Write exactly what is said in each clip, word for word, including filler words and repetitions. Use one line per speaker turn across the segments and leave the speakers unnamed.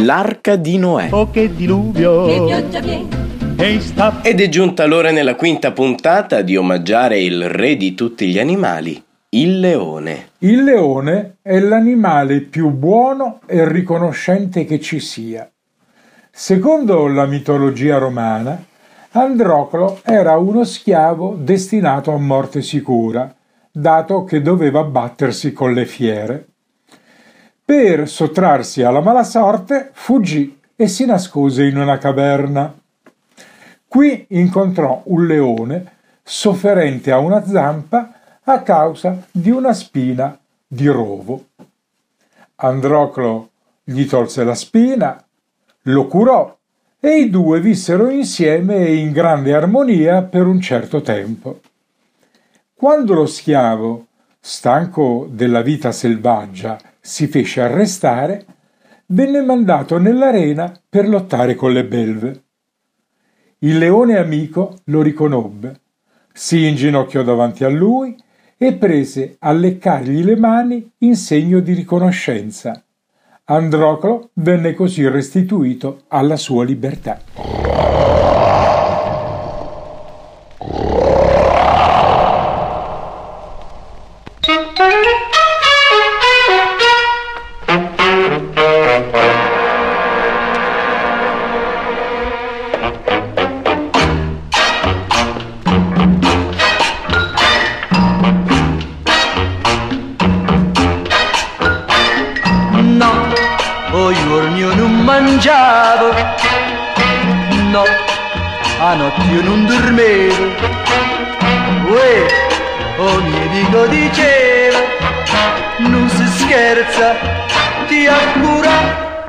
L'arca di Noè.
Oh che diluvio,
che pioggia viene.
Ed è giunta l'ora nella quinta puntata di omaggiare il re di tutti gli animali, il leone.
Il leone è l'animale più buono e riconoscente che ci sia. Secondo la mitologia romana, Androclo era uno schiavo destinato a morte sicura, dato che doveva battersi con le fiere. Per sottrarsi alla mala sorte, fuggì e si nascose in una caverna. Qui incontrò un leone sofferente a una zampa a causa di una spina di rovo. Androclo gli tolse la spina, lo curò e i due vissero insieme e in grande armonia per un certo tempo. Quando lo schiavo, stanco della vita selvaggia, si fece arrestare, venne mandato nell'arena per lottare con le belve. Il leone amico lo riconobbe, si inginocchiò davanti a lui e prese a leccargli le mani in segno di riconoscenza. Androclo venne così restituito alla sua libertà.
Mangiavo, no, a notte io non dormevo, uè, o mio dico diceva, non si scherza, ti accura,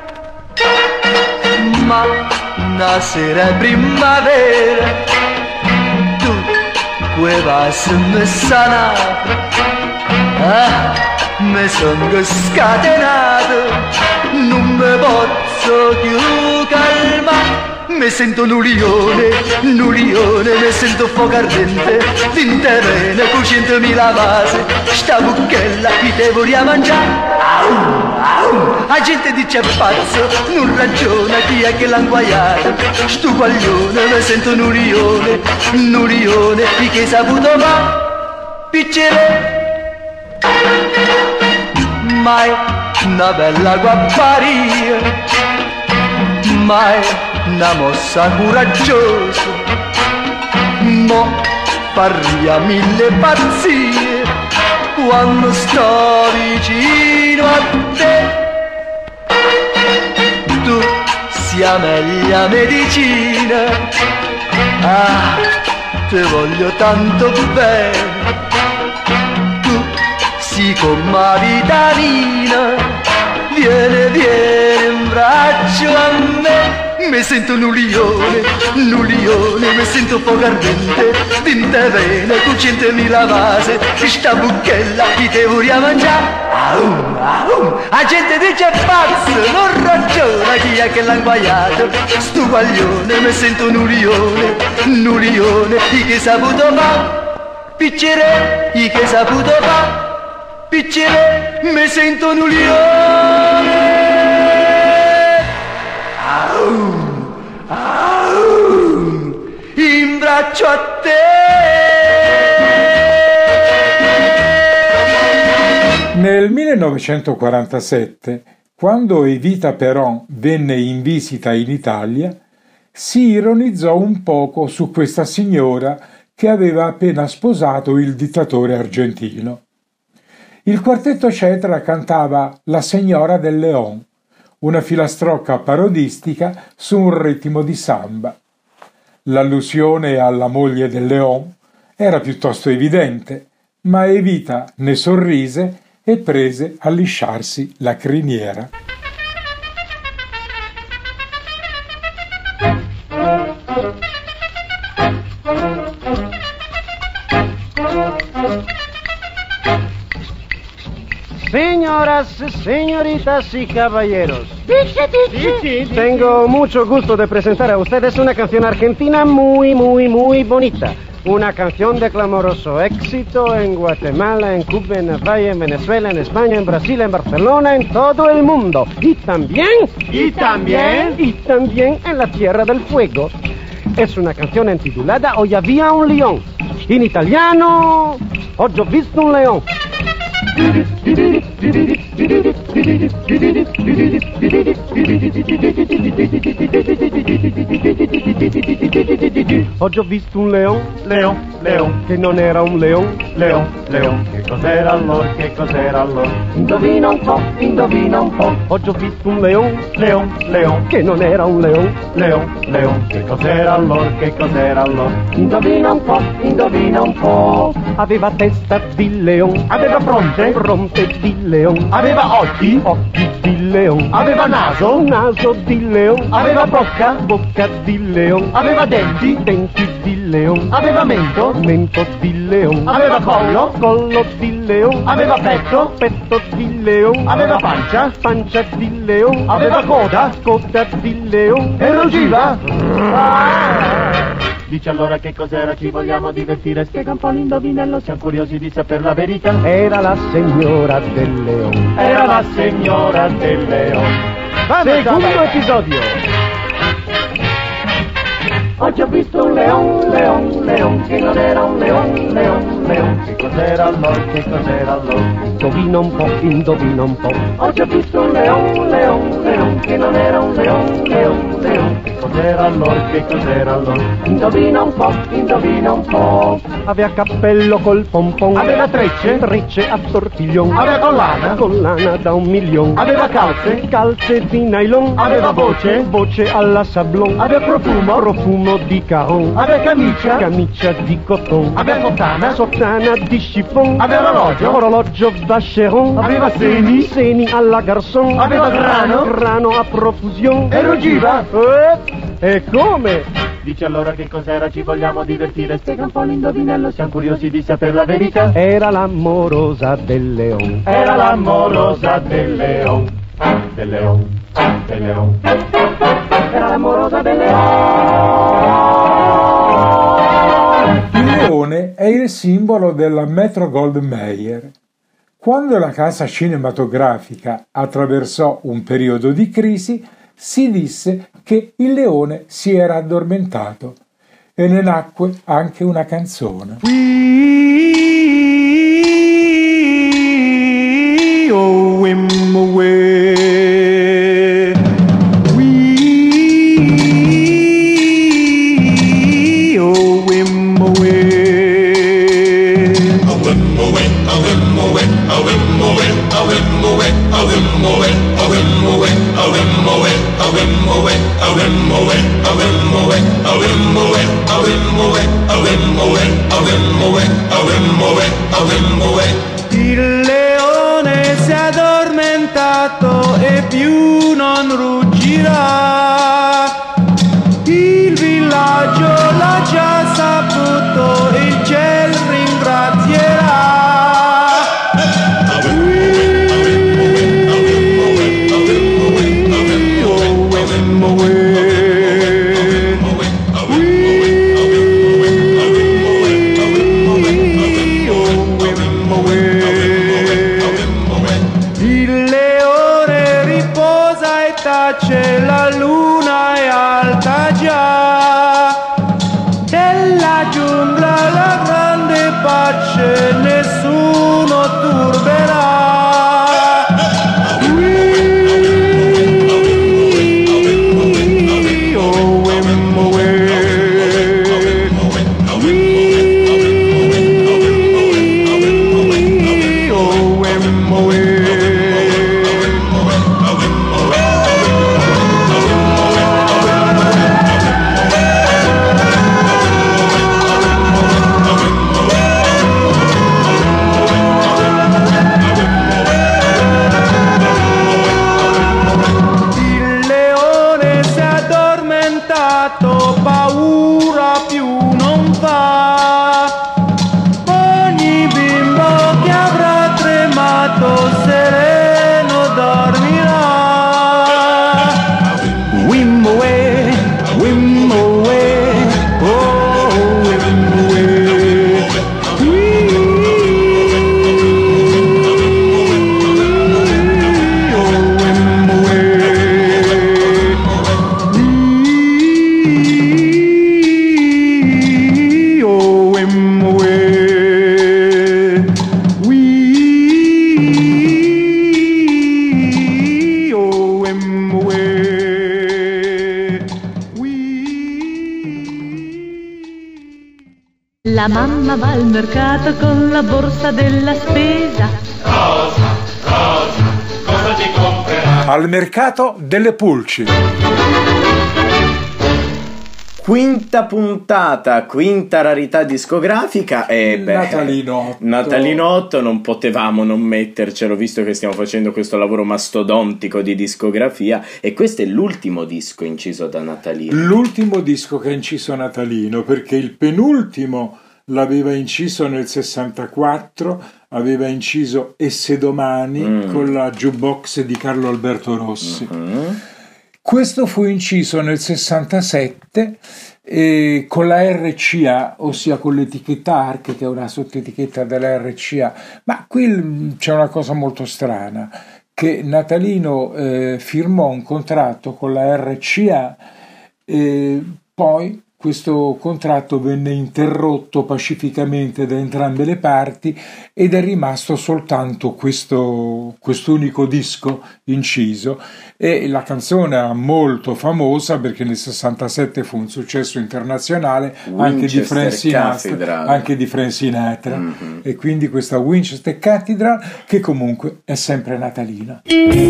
ma una sera primavera, tu quei passi mi sanato, ah, mi sono scatenato, non mi posso più calmare, mi sento un lione, un lione, mi sento fuoco ardente, tinte vene, cucintomila vase, sta bucchella chi te voglio mangiare, au, au, la gente dice pazzo, non ragiona chi è che l'ha inguaiato, sto guaglione, mi sento un lione, un lione, chi che saputo fa, piccere, mai una bella guapparia, mai una mossa coraggiosa, mo parria mille pazzie quando sto vicino a te. Tu sia meglio medicina, ah, te voglio tanto bene, tu si come vitamina, viene, viene in braccio a me, mi sento un lione, un lione, mi sento fuoco ardente, tinte vene, cucintomila vase, sta bucchella chi te voglio mangiare, au, au, la gente dice pazzo, non ragiona chi è che l'ha inguaiato, sto guaglione, mi sento un lione, un lione, chi che saputo fa, piccere, chi che saputo fa, piccere, mi sento un lione, au, au, in braccio a te.
Nel millenovecentoquarantasette, quando Evita Peron venne in visita in Italia, si ironizzò un poco su questa signora che aveva appena sposato il dittatore argentino. Il quartetto Cetra cantava La Signora del León, una filastrocca parodistica su un ritmo di samba. L'allusione alla moglie del León era piuttosto evidente, ma Evita ne sorrise e prese a lisciarsi la criniera.
Señoras, señoritas y caballeros,
Dice, dice.
tengo mucho gusto de presentar a ustedes una canción argentina muy, muy, muy bonita. Una canción de clamoroso éxito en Guatemala, en Cuba, en Hawaii, en Venezuela, en España, en Brasil, en Barcelona, en todo el mundo. Y también...
¿Y también?
Y también en la Tierra del Fuego. Es una canción intitulada Hoy había un león. In italiano, Oggi ho visto un león. Oggi ho visto un león,
León, león,
che non era un león.
león, león. Che cos'era allora, che cos'era allora?
Indovina un po', indovina un po'. Oggi ho visto un león,
León, león,
che non era un león.
león, león. Che cos'era allora, che cos'era allora?
Indovina un po', indovina un po'. Aveva testa di león,
Aveva fronte,
fronte di león,
aveva occhi,
occhi di león,
aveva naso,
naso di león,
aveva bocca,
bocca di león,
aveva denti,
denti di león,
aveva mento,
mento di león,
aveva collo,
collo di león,
aveva petto,
petto di león,
aveva pancia,
pancia di león,
aveva coda
coda di león,
e ruggiva. Dici allora che cos'era, ci vogliamo divertire, spiega un po' l'indovinello, siamo curiosi di sapere la verità.
Era la signora del león.
Era la signora del leone.
Secondo episodio.
Oggi ho visto un leone, leone, leone, che non era un leone, leone, leone. Che cos'era allora, che cos'era allora?
Indovina un po', indovina un po'.
Oggi ho visto un leone, leone, leone, che non era un leone, leone, leone. Che cos'era allora, che cos'era allora? Indovina un po', indovina un po'.
Aveva cappello col pompon,
Aveva trecce,
trecce a tortiglion,
aveva collana,
collana da un milion,
aveva calze,
calze di nylon,
aveva voce,
voce alla sablon,
aveva profumo,
profumo di caron,
aveva camicia,
camicia di coton,
aveva sottana,
sottana di chiffon,
aveva orologio,
orologio vacheron,
aveva seni,
seni alla garçon,
aveva grano,
grano a profusion,
e ruggiva.
Eh, e come?
Dici allora che cos'era, ci vogliamo divertire, spiega un po' l'indovinello, siamo curiosi di sapere la verità.
Era l'amorosa del leon.
Era l'amorosa del leone, del leone, del leone. Era l'amorosa del leone.
Il leone è il simbolo della Metro-Goldwyn-Mayer. Quando la casa cinematografica attraversò un periodo di crisi, si disse che il leone si era addormentato e ne nacque anche una canzone.
We owe him away. We owe him away.
Owe him away, owe him away, owe him away, owe him away, owe him away, owe him away, owe him away, owe him away, owe him away, owe him away, owe him away, owe him away, owe him away, owe him away, owe him away, owe him away.
Il leone si è addormentato e più non ruggirà. Il villaggio l'ha già saputo, il cielo ringrazierà. C'è la luna è alta già, della giungla la grande pace nessuno turberà.
La mamma va al mercato con la borsa della spesa.
Rosa, Rosa, cosa ti comprerai?
Al mercato delle pulci.
Quinta puntata, quinta rarità discografica e beh,
Natalino.
Natalino otto, non potevamo non mettercelo visto che stiamo facendo questo lavoro mastodontico di discografia e questo è l'ultimo disco inciso da Natalino.
L'ultimo disco che ha inciso Natalino, perché il penultimo l'aveva inciso nel sessantaquattro, aveva inciso E se domani mm. con la jukebox di Carlo Alberto Rossi. Mm-hmm. Questo fu inciso nel sessantasette eh, con la R C A, ossia con l'etichetta Arc, che è una sottoetichetta della R C A. Ma qui c'è una cosa molto strana, che Natalino eh, firmò un contratto con la R C A e poi questo contratto venne interrotto pacificamente da entrambe le parti ed è rimasto soltanto questo quest'unico disco inciso e la canzone è molto famosa perché nel sessantasette fu un successo internazionale anche di, Frank Sinatra, anche di Frank Sinatra mm-hmm. e quindi questa Winchester Cathedral che comunque è sempre natalina.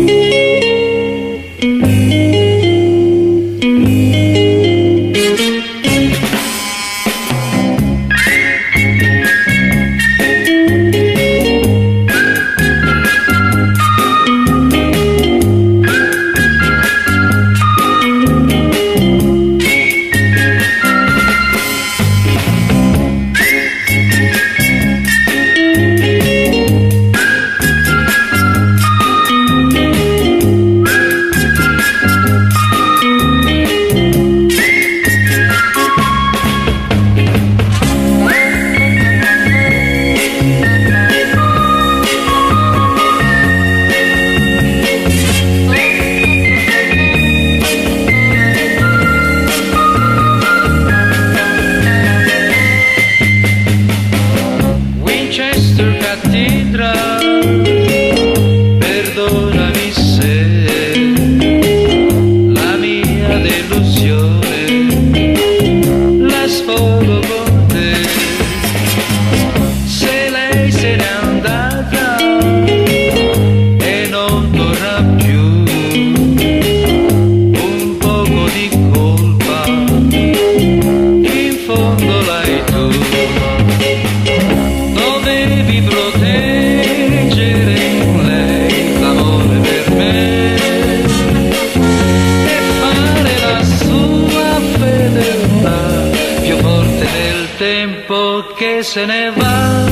Se ne va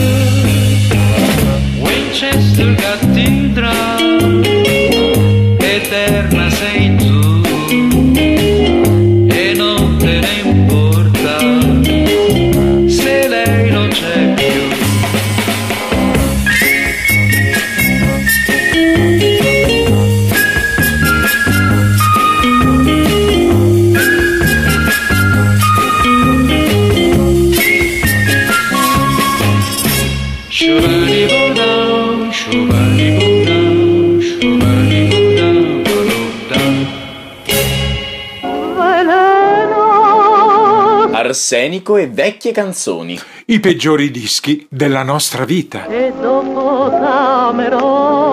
Winchester Cathedral, eterna sei tu e non te ne importa se lei non c'è più.
Arsenico e vecchie canzoni.
I peggiori dischi della nostra vita.
E dopo t'amerò.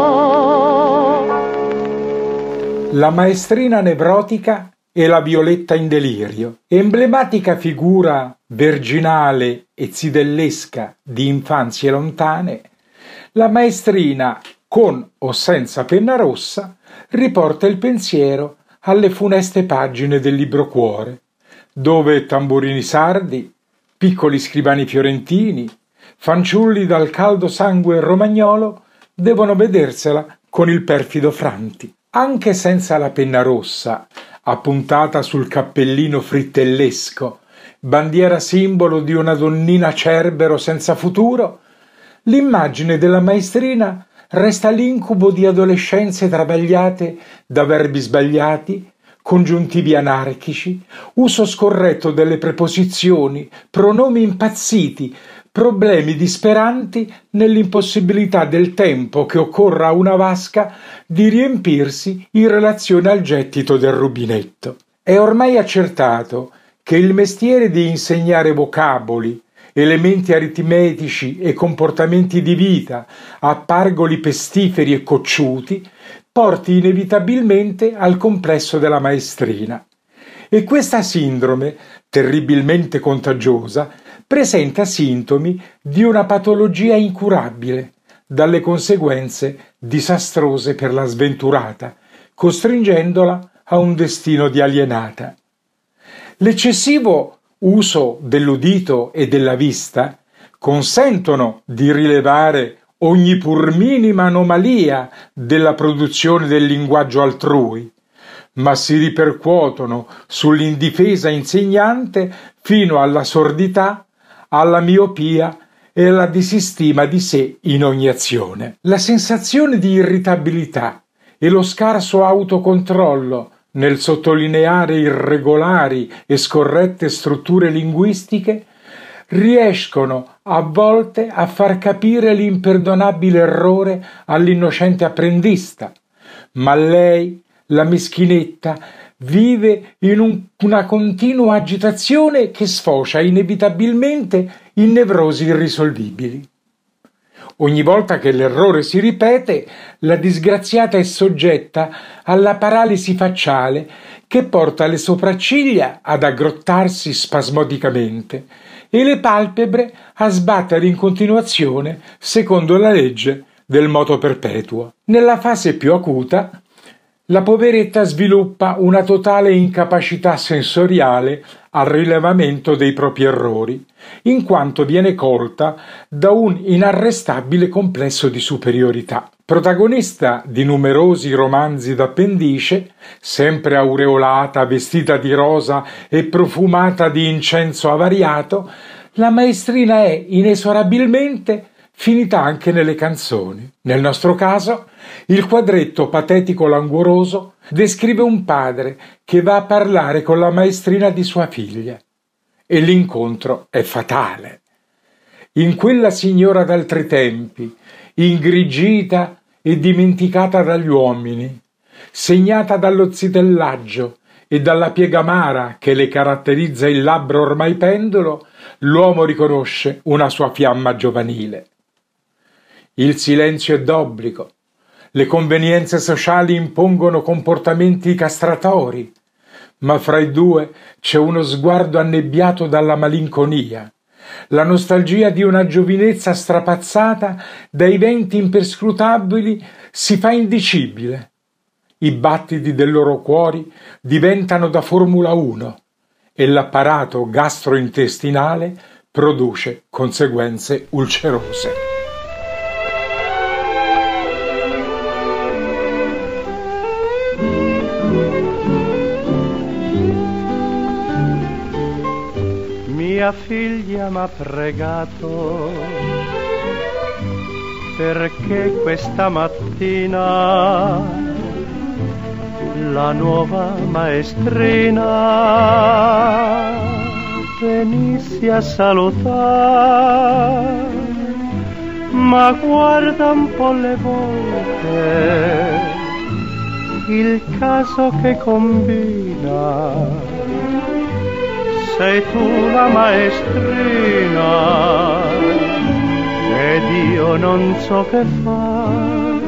La maestrina nevrotica e la Violetta in delirio. Emblematica figura virginale e zidellesca di infanzie lontane, la maestrina, con o senza penna rossa, riporta il pensiero alle funeste pagine del libro cuore, dove tamburini sardi, piccoli scrivani fiorentini, fanciulli dal caldo sangue romagnolo devono vedersela con il perfido Franti. Anche senza la penna rossa, appuntata sul cappellino frittellesco, bandiera simbolo di una donnina cerbero senza futuro, l'immagine della maestrina resta l'incubo di adolescenze travagliate da verbi sbagliati, congiuntivi anarchici, uso scorretto delle preposizioni, pronomi impazziti, problemi disperanti nell'impossibilità del tempo che occorra a una vasca di riempirsi in relazione al gettito del rubinetto. È ormai accertato che il mestiere di insegnare vocaboli elementi aritmetici e comportamenti di vita a pargoli pestiferi e cocciuti, porti inevitabilmente al complesso della maestrina. E questa sindrome, terribilmente contagiosa, presenta sintomi di una patologia incurabile, dalle conseguenze disastrose per la sventurata, costringendola a un destino di alienata. L'eccessivo uso dell'udito e della vista consentono di rilevare ogni pur minima anomalia della produzione del linguaggio altrui, ma si ripercuotono sull'indifesa insegnante fino alla sordità, alla miopia e alla disistima di sé in ogni azione. La sensazione di irritabilità e lo scarso autocontrollo nel sottolineare irregolari e scorrette strutture linguistiche riescono a volte a far capire l'imperdonabile errore all'innocente apprendista, ma lei, la meschinetta, vive in un, una continua agitazione che sfocia inevitabilmente in nevrosi irrisolvibili. Ogni volta che l'errore si ripete, la disgraziata è soggetta alla paralisi facciale che porta le sopracciglia ad aggrottarsi spasmodicamente e le palpebre a sbattere in continuazione secondo la legge del moto perpetuo. Nella fase più acuta, la poveretta sviluppa una totale incapacità sensoriale al rilevamento dei propri errori, in quanto viene colta da un inarrestabile complesso di superiorità. Protagonista di numerosi romanzi d'appendice, sempre aureolata, vestita di rosa e profumata di incenso avariato, la maestrina è inesorabilmente finita anche nelle canzoni. Nel nostro caso, il quadretto patetico-languoroso descrive un padre che va a parlare con la maestrina di sua figlia e l'incontro è fatale. In quella signora d'altri tempi, ingrigita e dimenticata dagli uomini, segnata dallo zitellaggio e dalla piega amara che le caratterizza il labbro ormai pendolo, l'uomo riconosce una sua fiamma giovanile. Il silenzio è d'obbligo, le convenienze sociali impongono comportamenti castratori, ma fra i due c'è uno sguardo annebbiato dalla malinconia, la nostalgia di una giovinezza strapazzata dai venti imperscrutabili si fa indicibile. I battiti dei loro cuori diventano da Formula uno e l'apparato gastrointestinale produce conseguenze ulcerose.
Mia figlia m'ha pregato perché questa mattina la nuova maestrina venissi a salutare, ma guarda un po' le volte il caso che combina. Sei tu la maestrina ed io non so che fare.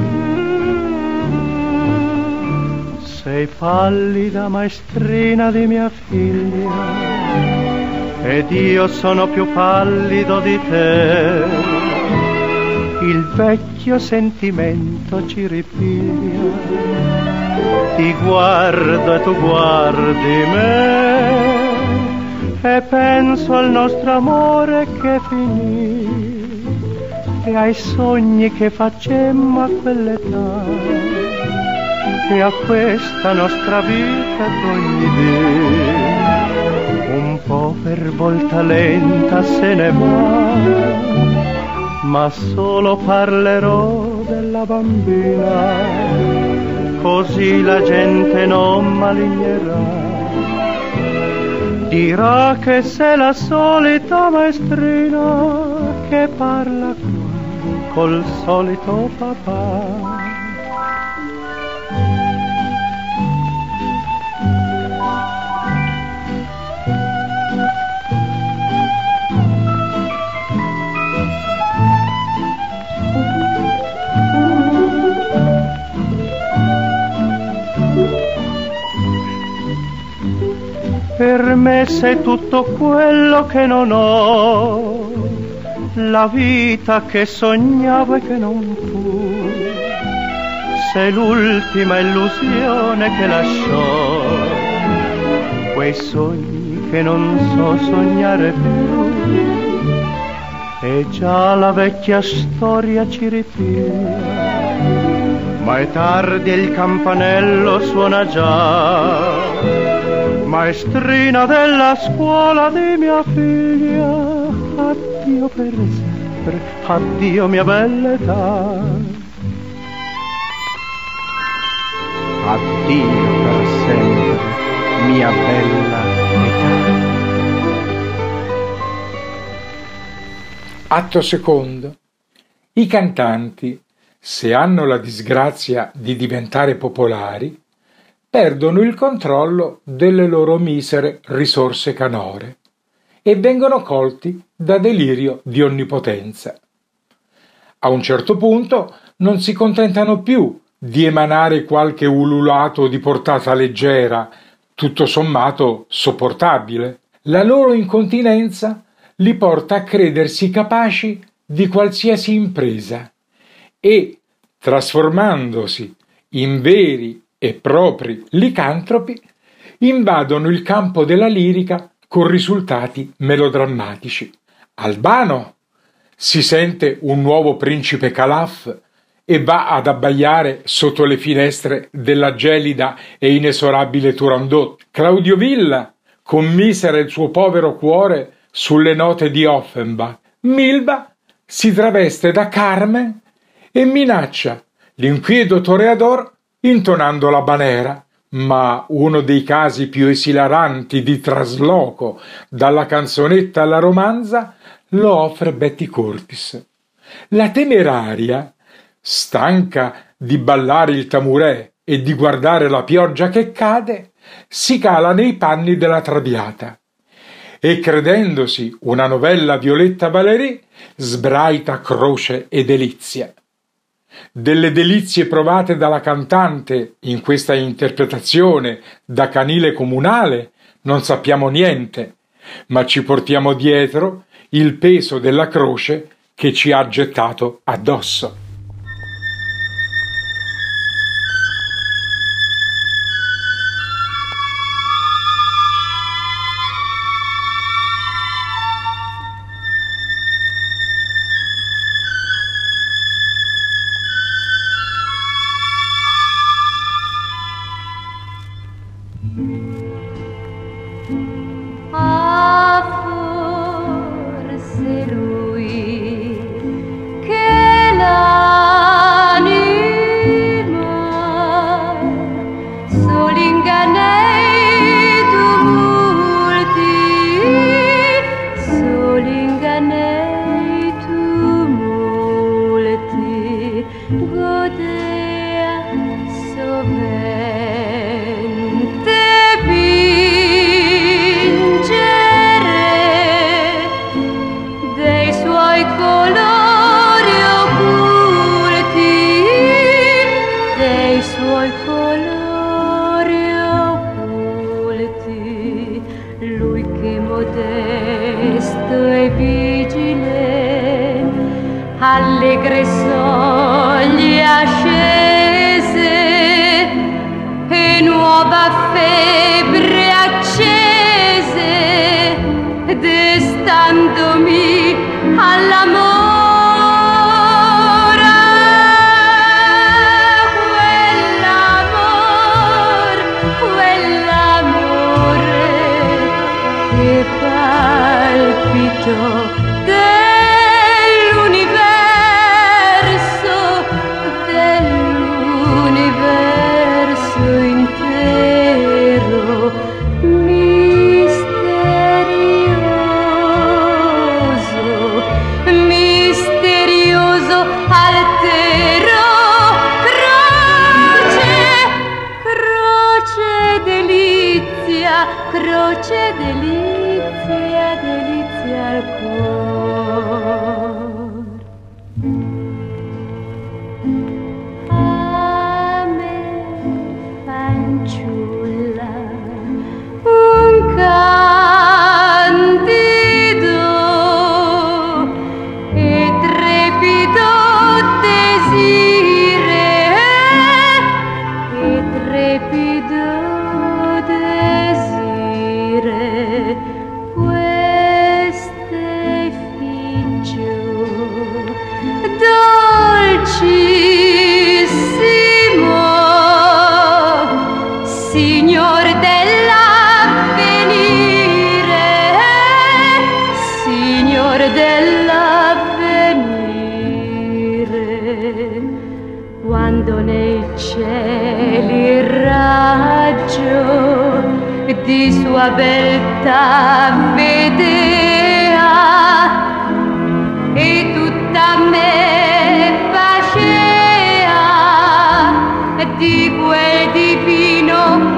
Sei pallida maestrina di mia figlia ed io sono più pallido di te. Il vecchio sentimento ci ripiglia, ti guardo e tu guardi me e penso al nostro amore che finì e ai sogni che facemmo a quell'età e a questa nostra vita d'ogni dì. Un po' per volta lenta se ne va, ma solo parlerò della bambina, così la gente non malignerà. Dirà che sei la solita maestrina che parla col solito papà. Per me sei tutto quello che non ho, la vita che sognavo e che non fu. Sei l'ultima illusione che lasciò quei sogni che non so sognare più. E già la vecchia storia ci ripiglia, ma è tardi e il campanello suona già. Maestrina della scuola di mia figlia, addio per sempre, addio mia bella età. Addio per sempre, mia bella età.
Atto secondo. I cantanti, se hanno la disgrazia di diventare popolari, perdono il controllo delle loro misere risorse canore e vengono colti da delirio di onnipotenza. A un certo punto non si contentano più di emanare qualche ululato di portata leggera, tutto sommato sopportabile. La loro incontinenza li porta a credersi capaci di qualsiasi impresa e, trasformandosi in veri e propri licantropi, invadono il campo della lirica con risultati melodrammatici. Albano si sente un nuovo principe Calaf e va ad abbaiare sotto le finestre della gelida e inesorabile Turandot. Claudio Villa commisera il suo povero cuore sulle note di Offenbach. Milba si traveste da Carmen e minaccia l'inquieto toreador intonando la banera, ma uno dei casi più esilaranti di trasloco dalla canzonetta alla romanza lo offre Betty Curtis. La temeraria, stanca di ballare il tamurè e di guardare la pioggia che cade, si cala nei panni della Traviata e, credendosi una novella Violetta Valéry, sbraita croce e delizia. Delle delizie provate dalla cantante in questa interpretazione da canile comunale non sappiamo niente, ma ci portiamo dietro il peso della croce che ci ha gettato addosso.
Allegre soglie ascese e nuova febbre accese, destandomi all'amore. Quell'amor, quell'amore che palpito croce delizia, delizia al cuore. A me, fanciulla, un perfido desire queste figgio dolcissimo signor dell'avvenire, signor dell'avvenire, quando nei cieli il raggio di sua beltà vedea e tutta me facea di quel divino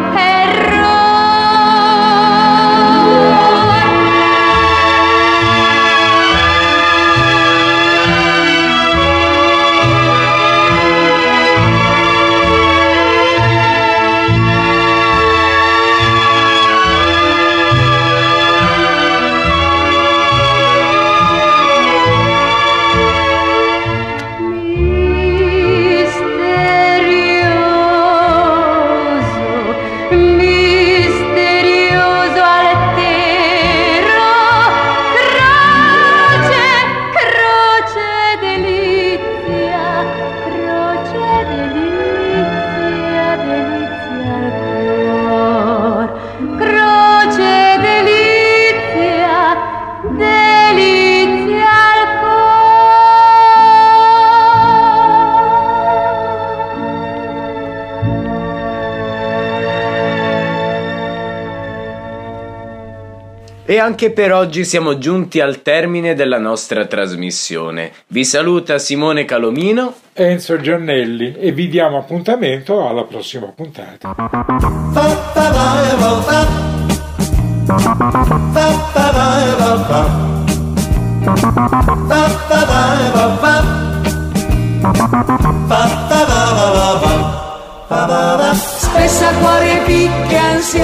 E anche per oggi siamo giunti al termine della nostra trasmissione. Vi saluta Simone Calomino,
Enzo Giannelli e vi diamo appuntamento alla prossima puntata.
Spessa cuore picchia ansia